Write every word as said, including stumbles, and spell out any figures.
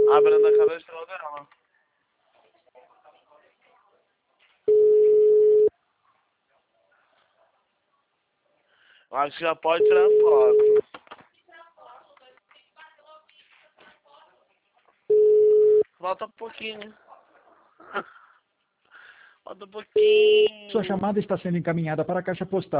A Brenda acabou de falar dela. Eu acho que já pode tirar foto. Volta um pouquinho. Volta um pouquinho. Sua chamada está sendo encaminhada para a caixa postal.